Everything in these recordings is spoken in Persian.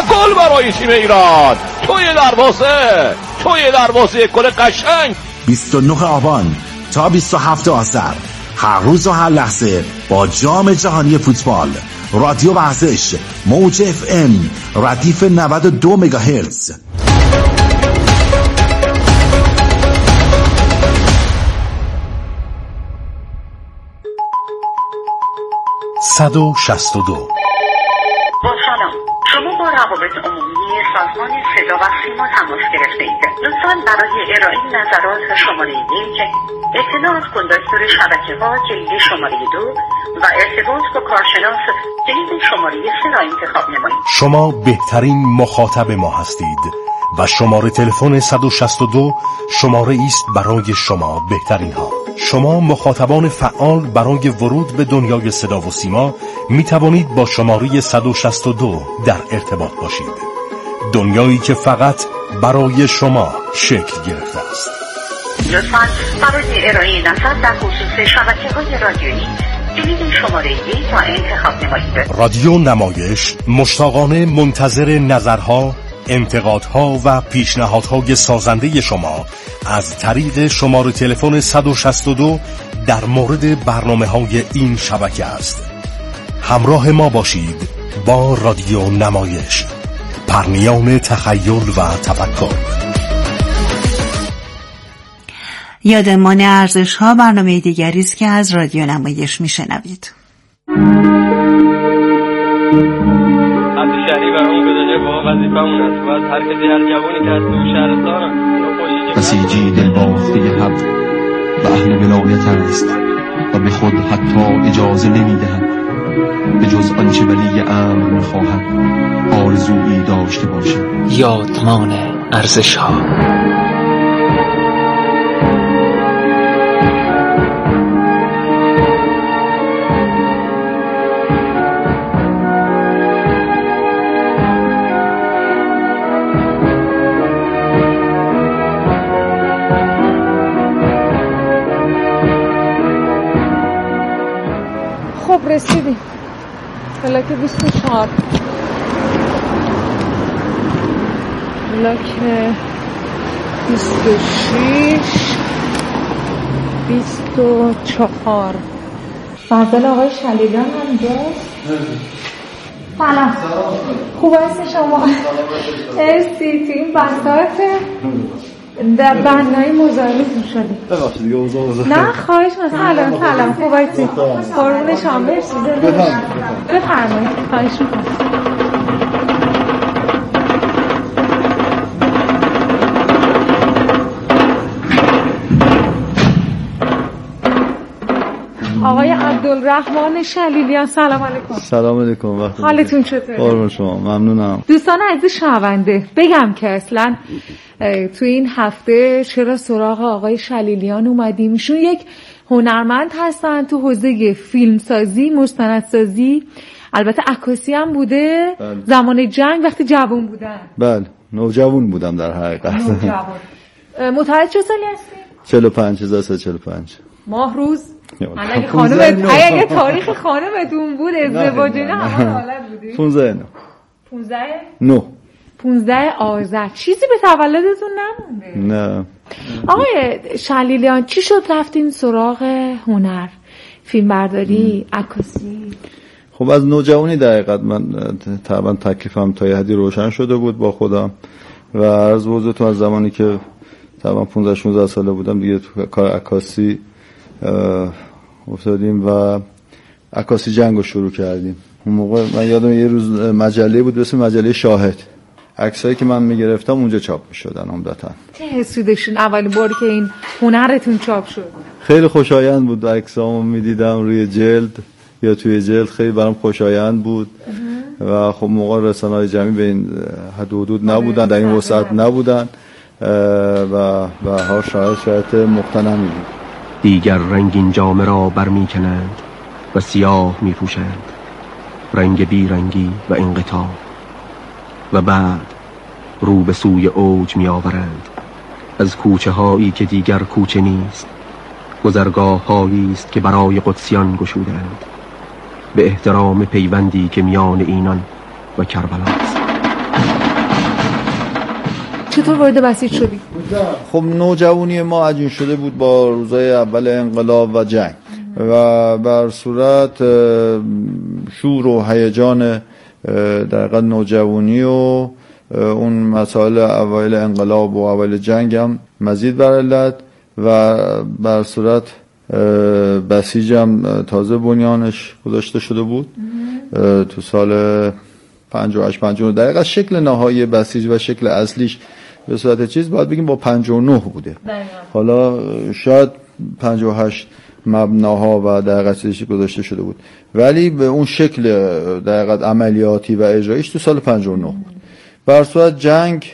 گل برای تیم ایران. توی دروازه گل قشنگ. 29 آبان تا 27 آذر هر روز و هر لحظه با جام جهانی فوتبال رادیو ورزش موج FM ردیف 92 مگاهرتز. با سلام، شما با روابط عمومی سازمان صدا و سیما تماس گرفته اید. لطفاً برای ارائه نظرات شماره 1 اطلاعات کندکتور شبکه‌ها جلد شماره 2 و ارتباط با کارشناس جلد شماره 3 را انتخاب نمایید. شما بهترین مخاطب ما هستید و شماره تلفن 162 شماره است برای شما بهترین ها. شما مخاطبان فعال برای ورود به دنیای صدا و سیما می توانید با شماره 162 در ارتباط باشید. دنیایی که فقط برای شما شکل گرفته است. لطفاً برای ارائه نظر در خصوص شبکه‌های رادیویی جلد شماره 1 را انتخاب نمایید. رادیو نمایش مشتاقانه منتظر نظرها، انتقادها و پیشنهادهای سازنده شما از طریق شماره تلفن 162 در مورد برنامه‌های این شبکه است. همراه ما باشید با رادیو نمایش، پرنیان تخیل و تفکر. یادمان ارزش‌ها برنامه دیگری است که از رادیو نمایش میشنوید. شهری برامون گذاشته با وظیفه‌مون است و از هر کسی هر جوانی که از تو شهرستانم بسیجی دلباخته حق و اهل ولایت است و به خود حتی اجازه نمی‌دهد به جز آنچه ولی امر می‌خواهد آرزویی داشته باشد. یادمان ارزش‌ها. رسیدیم بلاک 24 بلاک 26 24 فضل آقای شلیلان هم اینجاست. سلام خوب هستی شما؟ مرسی. تو این بساط در بندهای مزاحمتون شدیم. ببخشید دیگه اوضاع نه خواهش می‌کنم. سلام خوب هستی؟ قربون شما. مرسی. بفرمایید. خواهش می‌کنم. آقای عبدالرحمن شلیلیان سلام علیکم. سلام علیکم. حالتون چطوره؟ قربون شما. ممنونم. دوستان عزیز شنونده بگم که اصلا تو این هفته چرا سراغ آقای شلیلیان اومدیم؟ ایشون یک هنرمند هستن تو حوزه فیلمسازی، مستندسازی، البته عکاسی هم بوده. بله. زمان جنگ وقتی جوان بودن. بله نوجوان بودم در حقیقت. متولد چه سالی هستی؟ 45 ماه روز. اگه خانم اگه تاریخ خانمتون بود ازدواج اینا همه حالت بودی؟ 15 آذر. چیزی به تولدتون نمونده؟ نه. آقای شلیلیان چی شد رفتین سراغ هنر، فیلم برداری، عکاسی؟ خب از نوجوانی در حقیقت من تقریبا تکلیفم تا یه حدی روشن شده بود با خودم و عرض به حضورتون از زمانی که تقریبا 15-16 ساله بودم دیگه تو کار عکاسی افتادیم و عکاسی جنگ رو شروع کردیم. اون موقع من یادم یه روز مجله بود به اسم مجله شاهد، عکسایی که من میگرفتم اونجا چاپ میشدن عمدتاً. چه حسی داشتین اولین باری که این هنرتون چاپ شد؟ خیلی خوشایند بود. عکسامو میدیدم روی جلد یا توی جلد، خیلی برام خوشایند بود و خب موقع رسانه‌های جمعی به این حد و حدود نبودن، در این وسعت نبودن و هر شرایط مقتنمی بود. دیگر رنگین جامه را برمی کنند و سیاه می پوشند، رنگ بی رنگی و انقطاع، و بعد رو به سوی اوج می آورند از کوچه هایی که دیگر کوچه نیست، گذرگاه هایی است که برای قدسیان گشودند به احترام پیوندی که میان اینان و کربلا است. چطور وارد بسیج شدی؟ خب نوجوانی ما عجین شده بود با روزهای اول انقلاب و جنگ و بر صورت شور و هیجان در واقع نوجوانی و اون مسائل اوایل انقلاب و اوایل جنگ هم مزید بر علت و بر صورت بسیج هم تازه بنیانش گذاشته شده بود تو سال 58-59. دقیقا شکل نهایی بسیج و شکل اصلیش به صورت چیز باید بگیم با 59 بوده. حالا شاید 58 مبناها و دقیقا چیزش گذاشته شده بود، ولی به اون شکل دقیقا عملیاتی و اجرایش تو سال 59 بود. بر صورت جنگ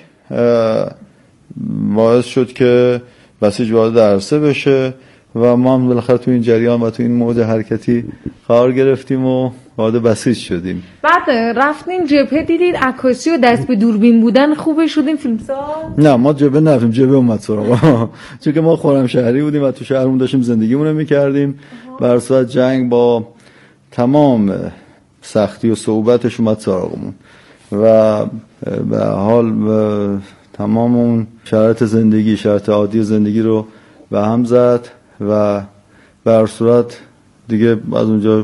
باعث شد که بسیج وارد عرصه بشه و ما هم بالاخره تو این جریان و تو این موج حرکتی قرار گرفتیم و وارد بسیج شدیم. بعد رفتین جبهه، دیدید عکاسی و دست به دوربین بودن خوبه شدیم فیلمساز؟ نه ما جبهه نرفتیم، جبهه اومد سراغ چون که ما خرمشهری بودیم و تو شهرمون داشتیم زندگیمون رو می‌کردیم. بر صورت جنگ با تمام سختی و صعوبتش اومد سراغمون و به حال تمام اون شرایط زندگی، شرایط عادی زندگی رو به هم زد و بر صورت دیگه از اونجا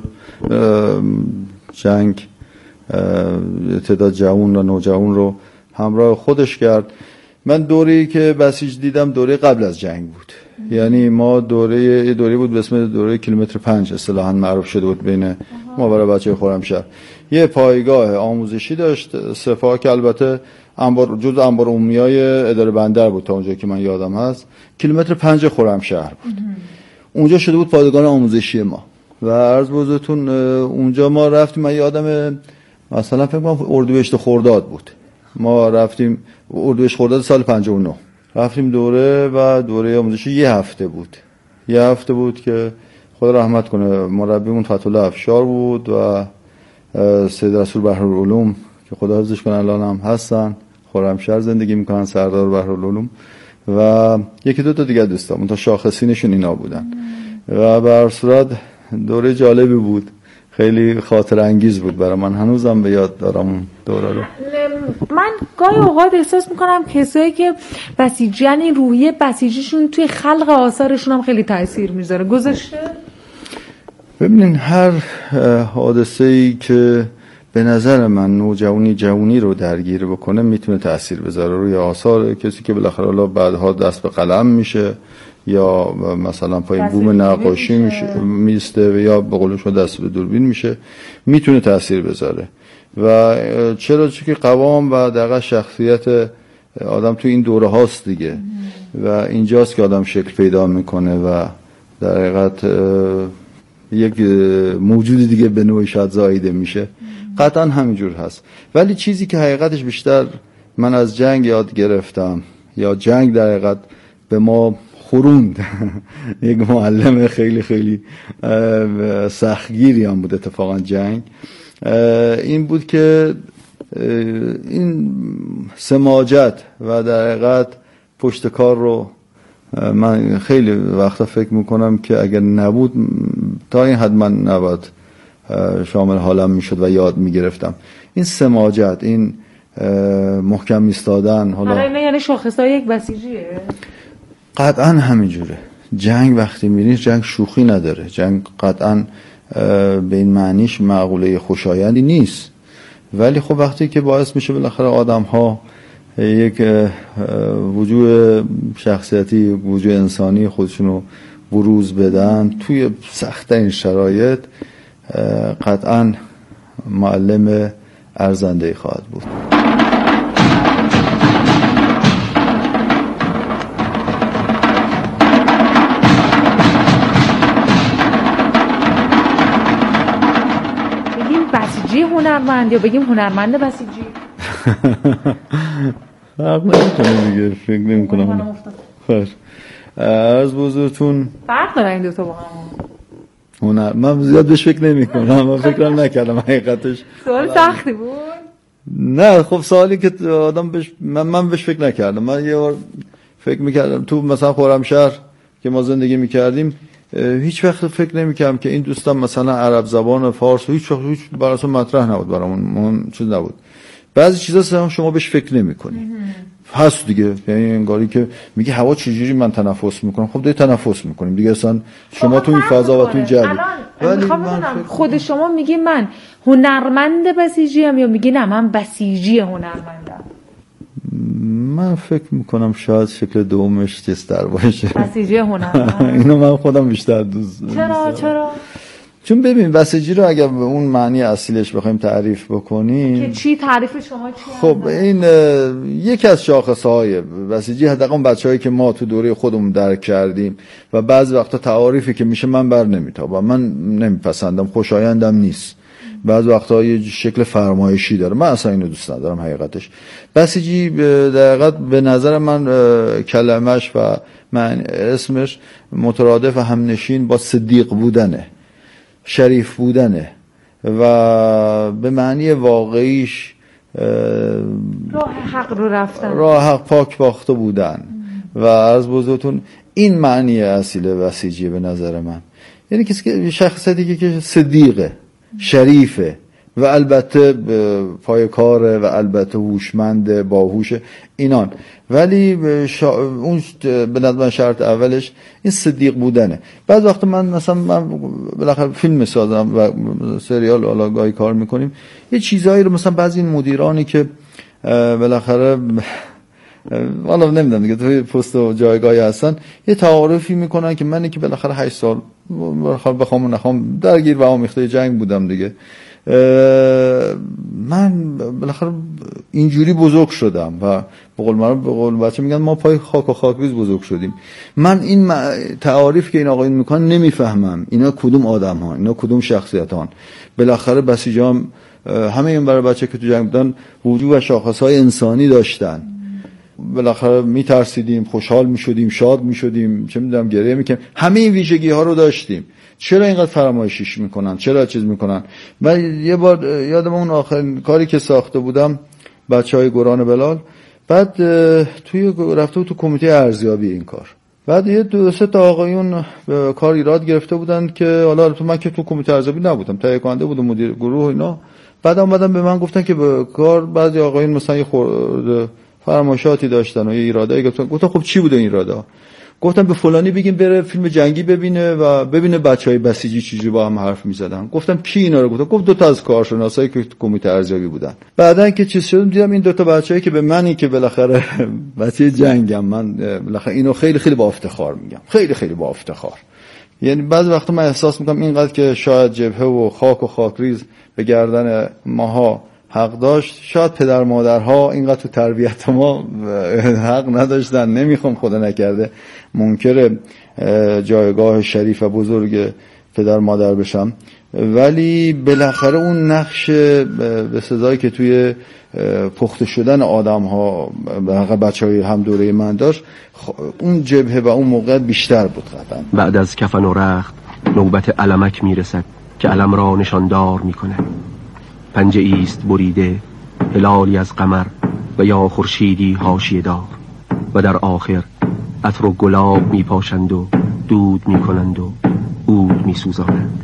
جنگ تعداد جوان و نوجوان رو همراه خودش کرد. من دوره‌ای که بسیج دیدم دوره قبل از جنگ بود، یعنی ما دوره بود به اسم دوره کیلومتر 5 اصطلاحاً معروف شده بود بین ما برای بچه خرمشهر. یه پایگاه آموزشی داشت سپاه که البته جزء انبار عمومیای اداره بندر بود تا اونجایی که من یادم هست. کیلومتر 5 خرمشهر بود. اونجا شده بود پایگاه آموزشی ما و عرض بزرگتون اونجا ما رفتیم. من یادم مثلا فکر کنم اردیبهشت خرداد بود، ما رفتیم اردیبهشت خرداد سال 59 رفتیم دوره و دوره آموزشی یه هفته بود که خدا رحمت کنه مربیمون فتح‌الله افشار بود و سید رسول بحرالعلوم که خدا حفظش کنه الان هم هستن، خرمشهر زندگی میکنن، سردار بحرالعلوم و یکی دو تا دیگه دوستان تا شاخصینشون اینا بودن و بر صورت دوره جالبی بود، خیلی خاطر انگیز بود برای من، هنوزم به یاد دارم دوره رو. من گاهی اوقات احساس میکنم کسایی که بسیجن این روحیه بسیجیشون توی خلق آثارشون هم خیلی تاثیر میذاره. گذاشته؟ ببینین هر حادثه‌ای که به نظر من جوانی رو درگیر بکنه میتونه تأثیر بذاره روی آثار کسی که بالاخره حالا بعدها دست به قلم میشه یا مثلا پای بوم نقاشی میسته یا به قول شما دست به دوربین میشه، میتونه تأثیر بذاره. و چرا؟ چون که قوام و دقیقا شخصیت آدم تو این دوره هاست دیگه و اینجاست که آدم شکل پیدا میکنه و در حقیقت یک موجود دیگه به نوعی شاید زایده میشه. قطعا همینجور هست، ولی چیزی که حقیقتش بیشتر من از جنگ یاد گرفتم یا جنگ در حقیقت به ما خوروند یک معلم خیلی خیلی سختگیری هم بود اتفاقا جنگ، این بود که این سماجت و در حقیقت پشت کار رو من خیلی وقتا فکر میکنم که اگر نبود تا این حد من نباید شامل حالم میشد و یاد میگرفتم. این سماجت، این محکم ایستادن، حالا این یعنی شاخصهای یک بسیجیه؟ قطعا همینجوره. جنگ وقتی میرین جنگ شوخی نداره، جنگ قطعا به این معنیش معقوله خوشایندی نیست، ولی خب وقتی که باعث میشه بالاخره آدم ها یک وجود شخصیتی، وجود انسانی خودشونو بروز بدن توی سخت‌ترین شرایط، قطعا معلم ارزنده‌ای خواهد بود. بگیم بسیجی هنرمند یا بگیم هنرمند بسیجی؟ فرق نمی‌کنه دیگه، فکر نمی‌کنم. خوش. عرض بزرگتون فرق داره این دو تا با هم؟ من زیاد بهش فکر نمی‌کنم، من فکرم نکردم حقیقتش. سوال سختی بود؟ نه خب سوالی که آدم بهش من بهش فکر نکردم. من یه بار فکر می‌کردم تو مثلا خرمشهر که ما زندگی می‌کردیم هیچ وقت فکر نمی‌کردم که این دوستم مثلا عرب زبان فارس هیچ براشون مطرح نبود، برامون چیز نبود. بعضی چیزا شما بهش فکر نمی‌کنی. هست دیگه. یعنی انگاری که میگه هوا چجوری من تنفس میکنم، خب داری تنفس میکنیم دیگه، اصلا شما تو این فضا و تو این جو. ولی من خود شما میگی من هنرمند بسیجیم یا میگی نه من بسیجی هنرمندم؟ من فکر میکنم شاید شکل دومش چیزتر باشه، بسیجی هنرمند. اینو من خودم بیشتر دوست چرا؟ چون ببین بسیجی رو اگر به اون معنی اصیلش بخوایم تعریف بکنیم که چی تعریف شما چیه؟ خب این یکی از شاخصهای بسیجی، حداقل بچه‌هایی که ما تو دوره خودمون درک کردیم و بعضی وقتا تعاریفی که میشه من بر نمیتابم، من نمیپسندم، خوشایندم نیست، بعضی وقتا یه شکل فرمایشی داره، من اصلا اینو دوست ندارم حقیقتش. بسیجی در حقیقت به نظر من کلمش و من اسمش مترادف و همنشین با صدیق بودنه، شریف بودنه و به معنی واقعیش راه حق رو رفتن، راه حق پاک باخته بودن و عرض بزرگتون این معنی اصیل بسیجی به نظر من. یعنی کسی که شخصیتی که صدیقه، شریفه و البته پایه‌کاره و البته هوشمند، باهوشه اینان، ولی اون به نظر من شرط اولش این صدیق بودنه. بعض وقت من بالاخره فیلم میسازم و سریال حالا گاهی کار میکنیم، یه چیزایی رو مثلا بعضی این مدیرانی که بالاخره والا نمیدونم دیگه توی پست و جایگاهی هستن، یه تعارفی میکنن که منی که بالاخره 8 سال بالاخره بخوام و نخوام درگیر و آمیخته جنگ بودم دیگه، من بالاخره اینجوری بزرگ شدم و به قول بچه میگن ما پای خاک و خاکریز بزرگ شدیم. من این تعاریف که این آقایون میکنن نمیفهمم اینا کدوم آدم ها، اینا کدوم شخصیت ها. بالاخره بسیجام همه این برای بچه که تو جنگ بودن وجود و شاخصهای انسانی داشتن، بالاخره میترسیدیم، خوشحال میشدیم، شاد میشدیم، چه میدونم گریه میکنیم، همه این ویژگی ها رو داشتیم. چرا اینقدر فراموشیش میکنن؟ چرا چیز میکنن؟ من یه بار یادم اون آخرین کاری که ساخته بودم بچهای گوران بلال، بعد توی رفته بود تو کمیته ارزیابی این کار، بعد یه 2-3 تا آقایون به کار ایراد گرفته بودن که حالا من که تو کمیته ارزیابی نبودم، تهیه کننده بودم، مدیر گروه اینا، بعد اومدن به من گفتن که به کار بعضی آقایون مثلا یه خورده فرمایشاتی داشتن و یه ایرادایی گفتن خب چی بوده این ایرادا؟ گفتم به فلانی بگیم بره فیلم جنگی ببینه و ببینه بچهای بسیجی چجوری با هم حرف میزدن. گفتم کی اینا رو گفت 2 تا از کارشناسایی که کمیته ارزیابی بودن. بعدن که چیز شد دیدم این 2 تا بچه‌ای که به منی که بالاخره بچه جنگم، من بالاخره اینو خیلی خیلی با افتخار میگم، خیلی خیلی با افتخار. یعنی بعضی وقتا من احساس میکنم اینقدر که شاید جبهه و خاک و خاکریز به گردن ماها حق داشت، شاید پدر مادرها اینقدر تو تربیت ما حق نداشتن. نمیخوام خدا نکرده منکر جایگاه شریف و بزرگ پدر مادر بشم، ولی بالاخره اون نقش به سزایی که توی پخته شدن آدم ها بچهای هم دوره من داشت، اون جبهه و اون موقع بیشتر بود قطعا. بعد از کفن و رخت نوبت علمک میرسد که علم را نشاندار میکنه. پنجه ایست بریده، هلالی از قمر و یا خورشیدی حاشیه دار، و در آخر عطر و گلاب میپاشند و دود میکنند و عود میسوزانند.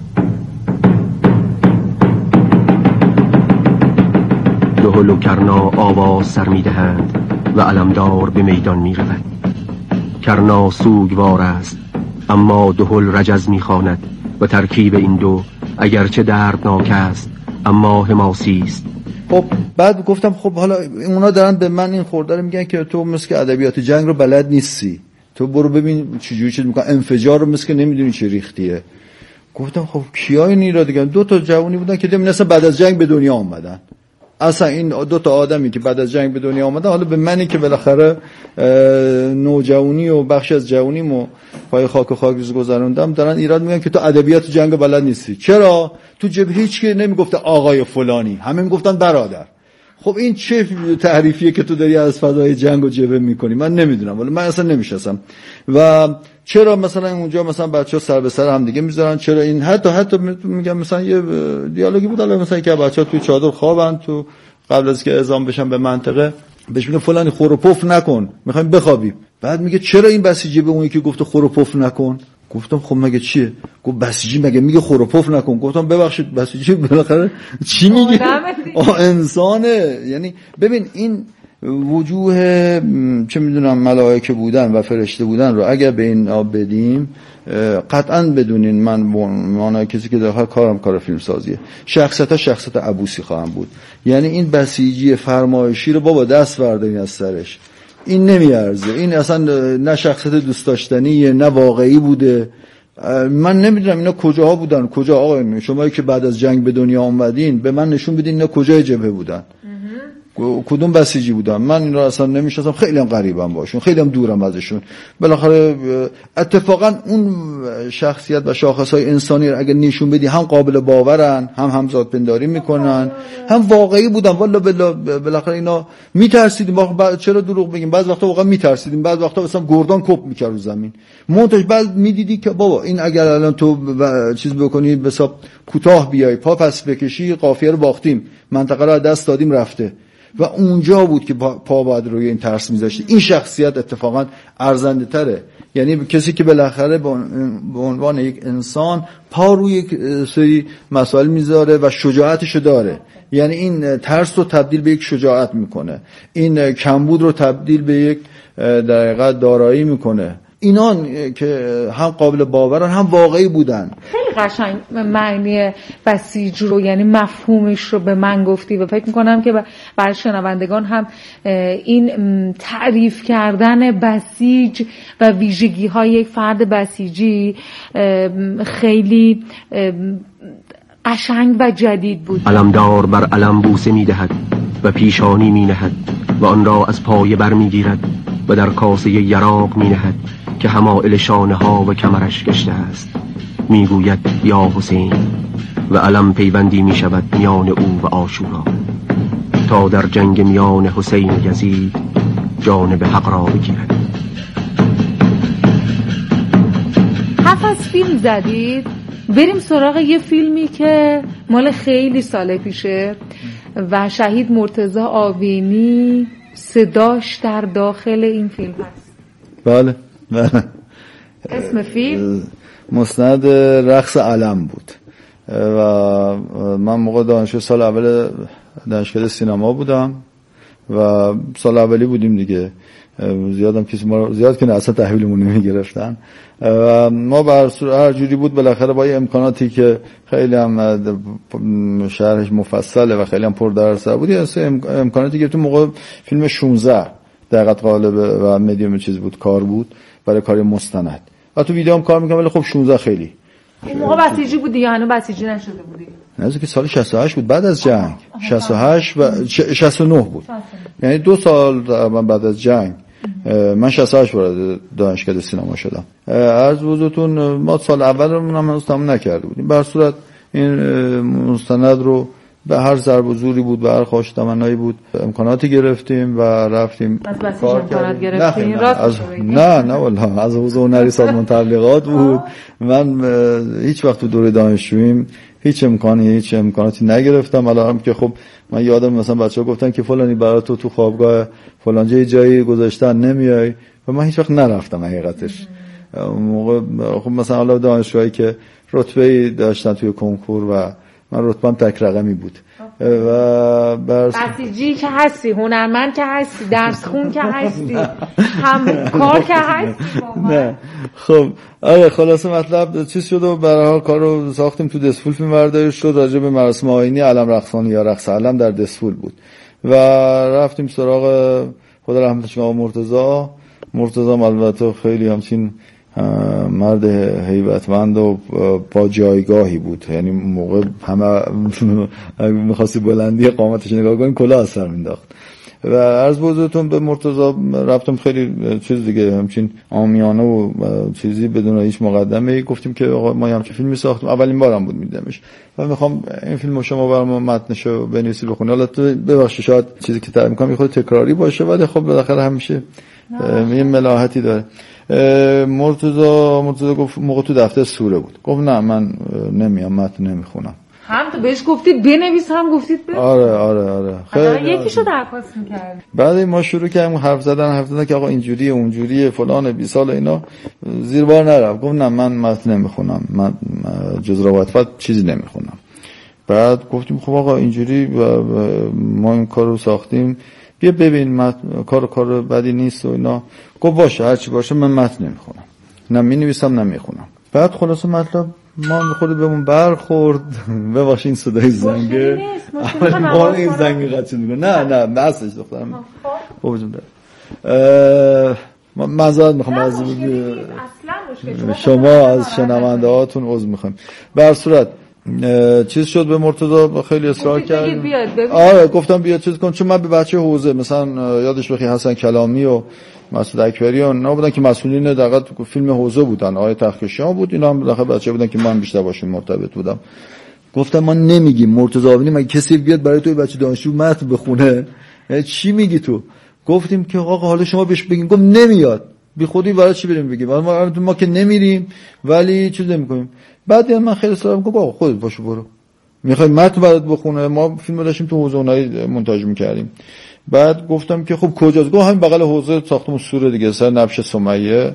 دهل و کرنا آواز سر میدهند و علمدار به میدان میرود. کرنا سوگوار است اما دهل رجز میخواند و ترکیب این دو اگرچه دردناک است اما حماسی است. خب بعد گفتم خب حالا اونا دارن به من این خورده میگن که تو مثل ادبیات جنگ رو بلد نیستی، تو برو ببین چجوری چیز میکنن، انفجار رو مثل نمیدونی چه ریختیه. گفتم خب کیا این ایراد دیگه؟ 2 تا جوونی بودن که مثلا بعد از جنگ به دنیا اومدن. اصلا این 2 تا آدمی که بعد از جنگ به دنیا اومدن، حالا به منی که بالاخره نوجوانی و بخش از جوونیمو پای خاک و خاکریز گذروندم، دارن ایراد میگن که تو ادبیات جنگ بلد نیستی. چرا؟ تو جبهه هیچ کی نمیگفته آقای فلانی، همه میگفتن برادر. خب این چه تعریفیه که تو داری از فضای جنگ و جبهه میکنی؟ من نمیدونم، ولی من اصلا نمیشناسم. و چرا مثلا اونجا مثلا بچه‌ها سر به سر هم دیگه میذارن؟ چرا این حتی میگم مثلا یه دیالوگی بود، حالا مثلا که بچه‌ها توی چادر خوابن، تو قبل از که اعزام بشن به منطقه بهش میگه فلانی خور و پف نکن، میخوایم بخوابیم. بعد میگه چرا این بسیجی به اون یکی گفته خور و پف نکن؟ گفتم خب مگه چیه؟ گفت بسیجی مگه میگه خور و پف نکن؟ گفتم ببخشید بسیجی بالاخره چی میگه؟ انسانه. یعنی ببین این وجوه چه میدونم ملائکه بودن و فرشته بودن رو اگر به این آب بدیم، قطعا بدونین من معنای کسی که داخل کارم کار فیلم سازیه، شخصیت عبوسی خواهم بود. یعنی این بسیجی فرمایشی رو بابا دست بردارین از سرش، این نمیارزه، این اصلا نه شخصیت دوست داشتنیه نه واقعی بوده. من نمیدونم اینا کجاها بودن، کجا آقا شما که بعد از جنگ به دنیا اومدین به من نشون بدین اینا کجای جبهه بودن، کدوم بسیجی بودن. من این رو اصلا نمیشناسم، خیلی هم غریبم باشون، خیلی هم دورم ازشون. بالاخره اتفاقا اون شخصیت و شاخصهای انسانی رو اگه نشون بدی هم قابل باورن، هم همزاد پنداری میکنن، هم واقعی بودن. والا بالاخره اینا میترسیدیم، چرا دروغ بگیم، بعض وقتا واقعا میترسیدیم، بعض وقتا مثلا گردان کپ میکرد رو زمین، منتج بعد میدیدی که بابا این اگر الان تو چیز بکنی به حساب کوتاه بیای پا پس بکشی قافیه رو باختیم، منطقه رو از دست دادیم رفته. و اونجا بود که پا باید روی این ترس میذاشتی. این شخصیت اتفاقا ارزنده تره، یعنی کسی که بالاخره به عنوان یک انسان پا روی یک سری مسائل میذاره و شجاعتشو داره، یعنی این ترس رو تبدیل به یک شجاعت میکنه، این کمبود رو تبدیل به یک در حقیقت دارایی میکنه. اینان که هم قابل باورن هم واقعی بودن. خیلی قشنگ معنی بسیج رو، یعنی مفهومش رو به من گفتی و فکر میکنم که برای شنوندگان هم این تعریف کردن بسیج و ویژگی های یک فرد بسیجی خیلی قشنگ و جدید بود. علمدار بر علم بوسه میدهد و پیشانی مینهد و آن را از پایه بر میگیرد و در کاسه یراق مینهد که همائل شانه ها و کمرش گشته است. میگوید یا حسین و علم پیوندی میشود میان او و عاشورا تا در جنگ میان حسین و یزید جانب حق را بگیرد. 7 فیلم زدید، بریم سراغ یه فیلمی که مال خیلی سال پیشه و شهید مرتضی آوینی صداش در داخل این فیلم هست. بله. اسم فیلم مستند رقص علم بود و من موقع دانشجو سال اول دانشکده سینما بودم و سال اولی بودیم دیگه، زیادم کسی ما زیاد که اصلا تحویلمون نمیگرفتن و ما بر هر جوری بود بالاخره با امکاناتی که خیلی هم شرحش مفصله و خیلی هم پردرس بود، امکاناتی که تو موقع فیلم 16 دقیقاً قالب و مدیوم چیز بود، کار بود برای کار مستند و تو ویدیو هم کار میکنم، ولی خب 16 خیلی این موقع بسیجی بودی یا هنوز بسیجی نشده بودی؟ نه که سال 68 بود، بعد از جنگ 68 و 69 بود، یعنی 2 سال بعد از جنگ. من 68 وارد دانشکده سینما شدم. عرض بزرگتون ما سال اولمون هم هنوز تموم نکرده بودیم. به هر صورت این مستند رو به هر ضرب و زوری بود، به هر خواهش تمنایی بود امکاناتی گرفتیم و رفتیم کار کردیم. نه والله از حوزه هنری سازمان تبلیغات بود. من هیچ وقت تو دوره دانشجوییم هیچ امکاناتی نگرفتم. الان که خب من یادم مثلا بچه‌ها گفتن که فلانی برای تو خوابگاه فلان جایی گذاشتن نمیای و من هیچ وقت نرفتم حقیقتش. موقع خب مثلا حالا دانشجوهایی که رتبه‌ای داشتن توی کنکور و من رتبه‌ام تک رقمی بود و بسیجی که هستی، هنرمند که هستی، درس خون که هستی، هم کار که هستی. نه خب آره خلاصه مطلب چیز شد و برای حال کار رو ساختیم. تو دسفول فیلم برداری شد راجع به مراسم آیینی علم رقصانی یا رقص علم در دسفول بود و رفتیم سراغ خدا رحمتش آقا مرتضی البته خیلی همچین مرد هیبتمند و با جایگاهی بود، یعنی موقع همه می‌خواستی بلندی قامتش نگاه کنی کلاه سر مینداخت و عرض بزرگتون به مرتضی رفتم خیلی چیز دیگه همچین عامیانه و چیزی بدون هیچ مقدمه‌ای گفتیم که آقا ما همچین فیلمی ساختیم، اولین بارم بود میدیدمش و میخوام این فیلمو شما برام متنشو بنویسی بخونی. حالا ببخشید شاید چیزی که تعریف می‌کنم خود تکراری باشه ولی خب بالاخره همیشه یه ملاحتی داره. مرتضی گفت موقع تو دفتر سوره بود، گفت نه من نمیام متن نمیخونم. هم تو بهش گفتید بنویس هم گفتید بنویس. آره خیلی یکیشو درخواست می‌کرد. بعد ما شروع کردیم حرف زدن که آقا اینجوریه اونجوریه فلان 20 سال اینا زیر بار نرفت. گفت نه من متن نمیخونم، من جز روایت چیزی نمیخونم. بعد گفتیم خب آقا اینجوری و ما این کارو ساختیم بیا ببین کار بدی نیست و اینا. گفت باشه هرچی باشه من متن نمیخونم، نه مینویسم نه میخونم. بعد خلاص مطلب ما خود بهمون برخورد. ببخشید این صدای زنگه ما این زنگ قطع میکنه. نه بسش دخترم خب معذرت میخوام از شما از شنونده هاتون عذر میخوام. به هر صورت چیز شد به مرتضی خیلی اصرار کرد. آره گفتم بیا چیز کن، چون من به بچه حوزه مثلا یادش بخیر حسن کلامی و مسعود اکبری اونا بودن که مسئولین دقیقاً فیلم حوزه بودن، آقای تخشیان بود، اینا هم داخل بچه بودن که من بیشتر باشون مرتبط بودم. گفتم ما نمیگیم مرتضی آوینی مگه کسی بیاد برای تو بچه دانشجو متن بخونه؟ چی میگی تو؟ گفتیم که آقا حالا شما بهش بگین. گفت نمیاد. بی خودی برای چی بریم بگیم؟ ما که نمیریم ولی چیز نمیکنیم. بعد من خیلی اصرار میکنم آقا خودت باشو برو، میخوای متن برات بخونه؟ ما فیلم داشتیم تو حوزه اونایی مونتاژ میکردیم. بعد گفتم که خب کجاست؟ گفت همین بغل حوزه ساختمون سور دیگه، سر نبش سمیه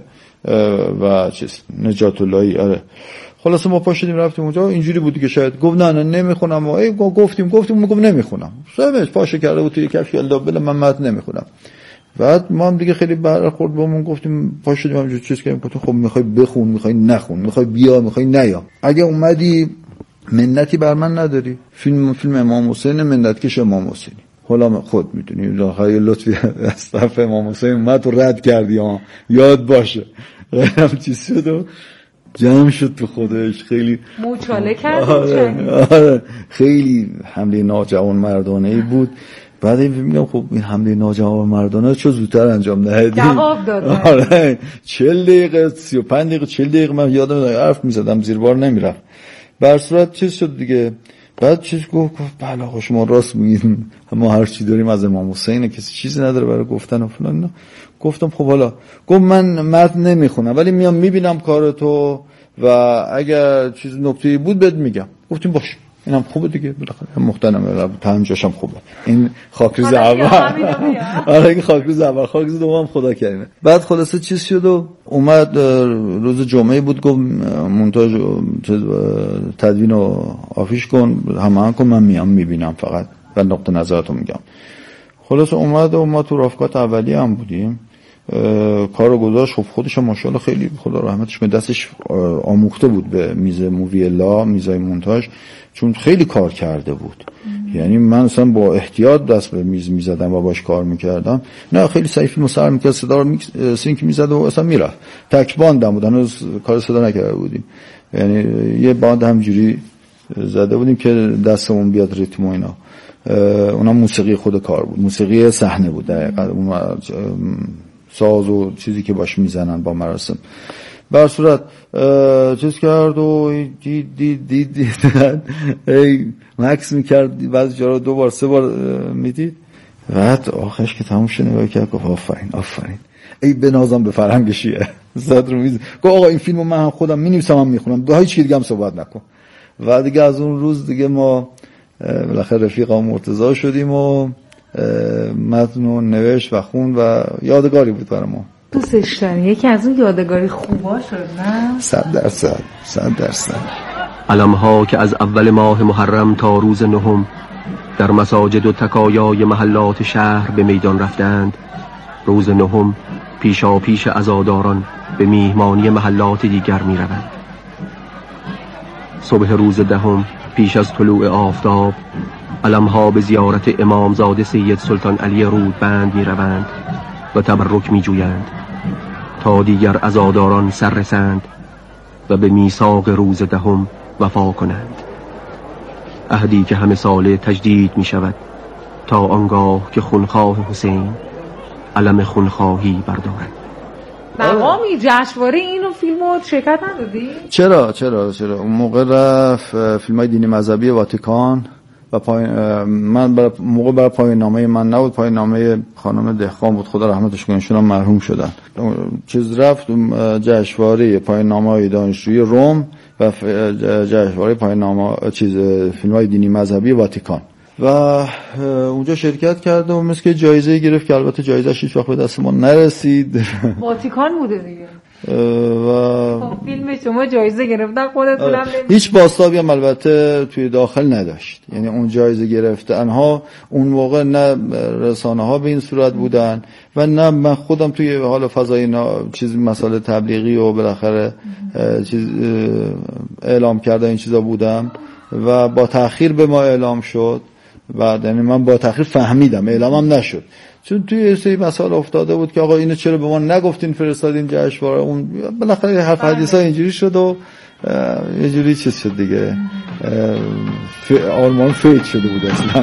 و چیز نجات اللهی. آره خلاص ما پا شدیم رفتیم اونجا. اینجوری بود که شاید گفت نه نمیخونم. گفتیم گفت نمیخونم. صاحبش پاشه کرده بود توی کفش الله بله من متن نمیخونم. بعد ما هم دیگه خیلی برخورد بهمون، گفتیم پا شدیم همینجوری چیز کردیم. گفتم خب میخوای بخون، میخوای نخون، میخوای بیا، میخوای نیا. اگه اومدی منتی بر من نداری. فیلم امام حسین منتکش امام حسینی. حالا خود میدونی لاخای لطفی از طرف امام حسین اومد تو رد کردی ها، یاد باشه. هم چیز شد و جمع شد تو خودش. خیلی موچاله کرد. آره خیلی حمله ناجوان مردانه‌ای بود. بعد میگم خب این حمله ناجوان مردانه چه زودتر انجام ندادی؟ جواب داد. آره 40 دقیقه 35 دقیقه 40 دقیقه من یادم نمیاد حرف میزدم زیر بار نمیرفت. به هر صورت چیز شد دیگه. بعد چیز گفت بله آقا شما راست میگین، ما هر چی داریم از امام حسین، کسی چیزی نداره برای گفتن و فلان. گفتم خب حالا. گفت من متن نمیخونم ولی میام میبینم کارتو و اگر چیز نکته‌ای بود بهت میگم. گفتیم باشه اینم خوبه دیگه، بالاخره محترمه، پنجاشم خوبه. این خاکریز اول. آره این خاکریز اول، خاکریز دوم خدا کریمه. بعد خلاصه چیز شد و اومد روز جمعه بود. گفت مونتاژ تدوین و آفیش کن، هماهنگ کن، من میام میبینم فقط و نقطه نظرتو میگم. خلاصه اومد و ما تو رافقات اولیه هم بودیم. کارو گذاشت. خب خودش ماشاءالله خیلی خدا رحمتش کنه دستش آموخته بود به میز مووی لا، میزای مونتاژ، چون خیلی کار کرده بود. یعنی من اصلا با احتیاط دست به میز میزدم و باش کار میکردم. نه خیلی سعی فیلمو سر میکرد، صدا رو سینک میزد و اصلا میرفت. تک باندم بود، هنوز کار صدا نکرده بودیم. یعنی یه باند همجوری زده بودیم که دستمون بیاد ریتم و اینا. اونا موسیقی خود کار بود، موسیقی صحنه بود دقیقاً، اون ساز و چیزی که باش میزنن با مراسم. به هر صورت چیز کرد و دید ای مکس میکرد، بعضی جا رو 2-3 بار میدید. بعد آخرش که تموم شد نگاه کرد گفت آفرین ای بنازم به فرهنگشیه. زد رو میز گفت آقا این فیلمو من هم خودم مینویسم هم میخونم، با هیچ کی دیگه هم صحبت نکن. و دیگه از اون روز دیگه ما بالاخره رفیقا مرتضی شدیم و متن نوشت و خون و یادگاری بود برای ما. دوستش داری؟ یکی از اون یادگاری خوبا شد نه؟ 100%. علمها که از اول ماه محرم تا روز نهم در مساجد و تکایای محلات شهر به میدان رفتند. روز نهم پیشا پیش عزاداران به میهمانی محلات دیگر می روند. صبح روز دهم پیش از طلوع آفتاب علمها به زیارت امامزاده سید سلطان علی رودبند می روند و تبرک می جویند تا دیگر عزاداران سر رسند و به میثاق روز دهم وفا کنند. عهدی که همه ساله تجدید می شود تا آنگاه که خونخواه حسین علم خونخواهی بردارد. مقامی جشنواره اینو فیلمو شرکت ندادی؟ چرا اون موقع رفت فیلمای دینی مذهبی واتیکان و من برای پایان نامه من نبود، پایان نامه خانم دهقان بود، خدا رحمتش کنه، ایشون هم مرحوم شدن. چیز رفت جشنواره پایان نامه دانشجویی روم و جشنواره پایان نامه فیلمای دینی مذهبی واتیکان و اونجا شرکت کرد و مثل که جایزه گرفت که البته جایزه‌اش هیچ وقت به دست ما نرسید. واتیکان بوده دیگه. و فیلم شما جایزه گرفتن خودتونم هیچ بازتابی هم البته توی داخل نداشت، یعنی اون جایزه گرفتنها اون موقع نه رسانه ها به این صورت بودن و نه من خودم توی حال فضای چیز مسائل تبلیغی و بالاخره چیز اعلام کردن این چیزا بودم و با تأخیر به ما اعلام شد. بعد یعنی من با تأخیر فهمیدم، اعلامم نشد، چون توی سری مسائل افتاده بود که آقا اینو چرا به ما نگفتین فرستادین جشنواره، اون بالاخره حرف حدیثا اینجوری شد و یه جوری چیز شد دیگه، آلمان فیت شده بود اصلا.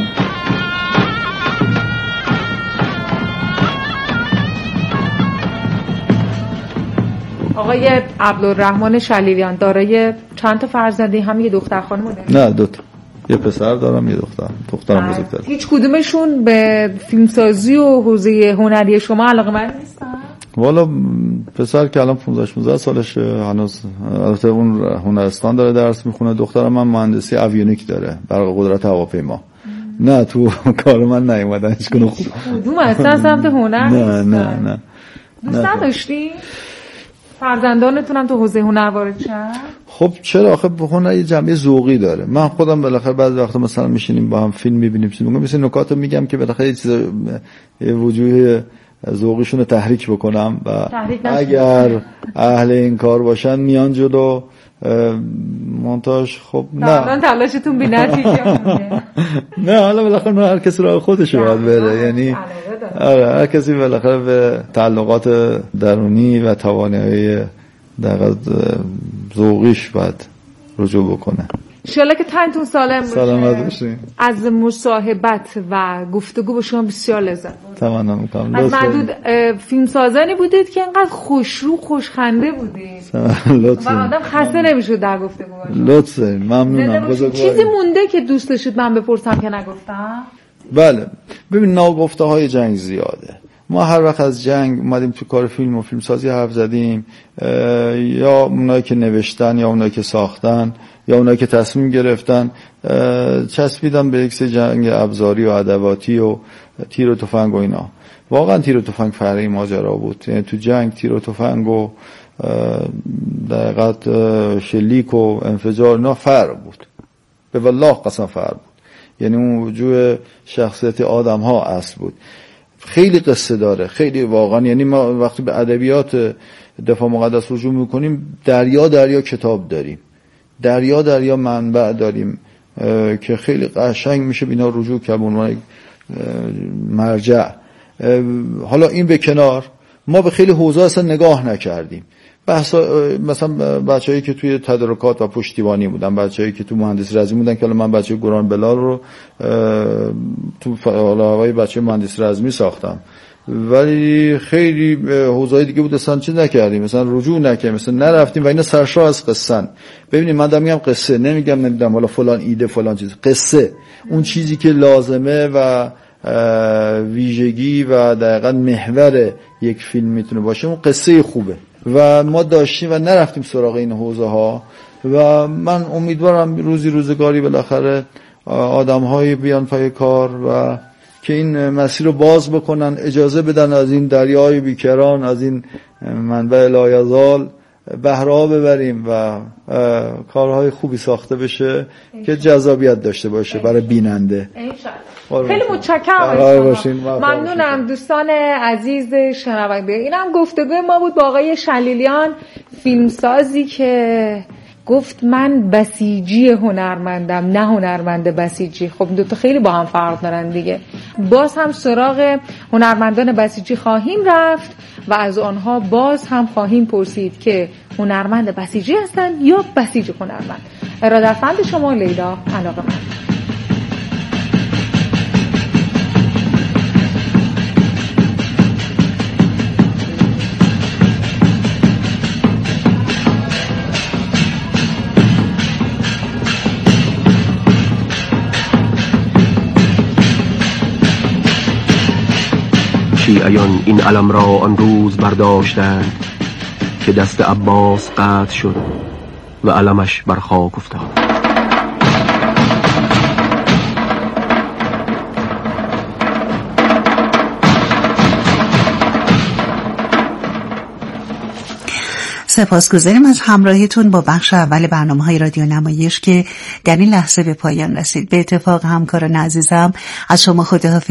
آقای عبدالرحمن شلیلیان دارای چند تا فرزندی؟ هم یه دختر خانم بوده؟ نه، 2 تا، یه پسر دارم یه دخترم بزرگتره. هیچ کدومشون به فیلمسازی و حوزه هنری شما علاقه‌مند نیستن؟ والا پسر که الان 15-16 سالشه هنوز، البته اون هنرستان داره درس میخونه. دخترم من مهندسی اویونیک داره، برق قدرت هواپیما. نه تو کار من نیومدن هیچ کنه. کدوم اصلا سمت هنر نیستن؟ نه دوست نداشتی فرزندانتون هم تو حوزه هنر وارد شن؟ خب چرا؟ آخه هنر یه جنبه ذوقی داره. من خودم بالاخره بعضی وقتا مثلا میشینیم با هم فیلم میبینیم، مثلا نکاتو میگم که بالاخره یه چیز وجوه ذوقیشون رو تحریک بکنم و اگر اهل این کار باشن میان جلو مونتاژ. خب نه تلاشتون بی‌نتیجه. نه حالا بالاخره هر کسی راه خودش باید بره، یعنی آره هر کسی بالاخره به تعلقات درونی و توانایی دقیق ذوقیش باید رجوع بکنه. انشالله که تنتون سالم باشه. سلامت باشین. از مصاحبت و گفتگو با شما بسیار لذت بردم. تمنا میکنم. از معدود فیلمسازانی بودید که اینقدر خوشرو خوشخنده بودید و آدم خسته نمیشد در گفتگو باشه. لطفاً ممنونم. چیزی مونده که دوست داشتید من بپرسم که نگفتم؟ بله ببین، ناگفته های جنگ زیاده. ما هر وقت از جنگ اومدیم تو کار فیلم و فیلمسازی حرف زدیم، یا اونایی که نوشتن یا اونایی که ساختن یا اونایی که تصمیم گرفتن، چسبیدن به یک سری جنگ ابزاری و ادواتی و تیر و تفنگ و اینا. واقعا تیر و تفنگ فرعی ماجرا بود، یعنی تو جنگ تیر و تفنگ و دقیقاً شلیک و انفجار اینا فرع بود، به والله قسم فرع بود. یعنی اون وجوه شخصیت آدم ها اصل بود. خیلی قصه داره، خیلی واقعا، یعنی ما وقتی به ادبیات دفاع مقدس رجوع میکنیم دریا کتاب داریم، دریا منبع داریم که خیلی قشنگ میشه اینا رجوع کرد به عنوان مرجع. حالا این به کنار، ما به خیلی حوزه اصلا نگاه نکردیم. مثلا بچه‌ای که توی تدارکات و پشتیبانی بودن، بچه‌ای که تو مهندسی رزمی بودن که من بچه گران بلال رو تو حالا بچه مهندسی رزمی ساختم، ولی خیلی حوزه‌های دیگه بود اصلا چیز نکردیم، مثلا رجوع نکردیم، مثلا نرفتیم و اینا سرشار از قصه‌ن. ببینید من دارم میگم قصه، نمیگم حالا فلان ایده فلان چیز، قصه اون چیزی که لازمه و ویژگی و دقیقاً محور یک فیلم میتونه باشه، اون قصه خوبه و ما داشتیم و نرفتیم سراغ این حوزه ها. و من امیدوارم روزگاری بالاخره آدم‌هایی بیان پای کار و که این مسیر رو باز بکنن، اجازه بدن از این دریای بیکران، از این منبع لایزال بهره ببریم و کارهای خوبی ساخته بشه که جذابیت داشته باشه برای بیننده. خیلی متشکرم. ممنونم دوستان عزیز شنونده. اینم گفتگوی ما بود با آقای شلیلیان، فیلمسازی که گفت من بسیجی هنرمندم نه هنرمند بسیجی. خب دو تا خیلی با هم فرق دارن دیگه. باز هم سراغ هنرمندان بسیجی خواهیم رفت و از آنها باز هم خواهیم پرسید که هنرمند بسیجی هستن یا بسیج هنرمند. ارادتمند شما لیلا علاقه‌مند. شیعیان این علم را آن روز برداشتند که دست عباس قطع شد و علمش بر خاک افتاد. سپاسگزاریم از همراهیتون با بخش اول برنامه‌های رادیو نمایش که در این لحظه به پایان رسید. به اتفاق همکاران عزیزم از شما خداحافظی